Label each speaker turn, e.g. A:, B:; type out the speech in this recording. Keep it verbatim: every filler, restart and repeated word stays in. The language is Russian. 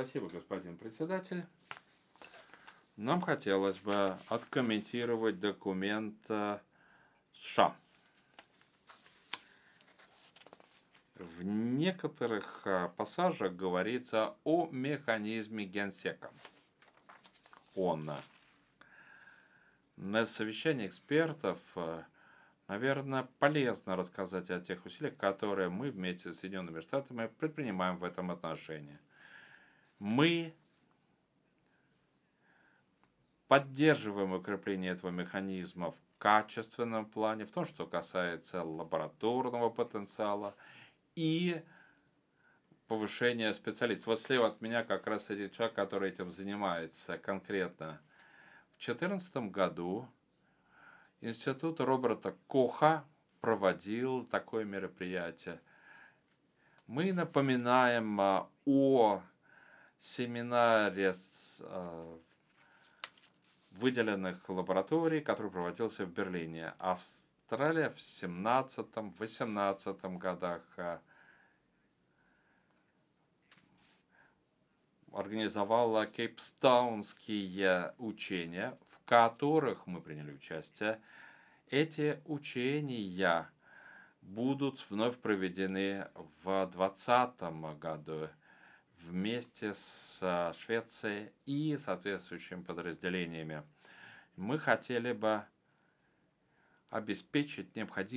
A: Спасибо, господин председатель. Нам хотелось бы откомментировать документ э, США. В некоторых э, пассажах говорится о механизме Генсека. Он э, на совещании экспертов, э, наверное, полезно рассказать о тех усилиях, которые мы вместе с Соединенными Штатами предпринимаем в этом отношении. Мы поддерживаем укрепление этого механизма в качественном плане, в том, что касается лабораторного потенциала и повышения специалистов. Вот слева от меня как раз сидит человек, который этим занимается конкретно. В две тысячи четырнадцатом году Институт Роберта Коха проводил такое мероприятие. Мы напоминаем о семинаре с выделенных лабораторий, который проводился в Берлине. Австралия в семнадцатом-восемнадцатом годах организовала кейптаунские учения, в которых мы приняли участие. Эти учения будут вновь проведены в двадцатом году вместе с Швецией и соответствующими подразделениями. Мы хотели бы обеспечить необходимые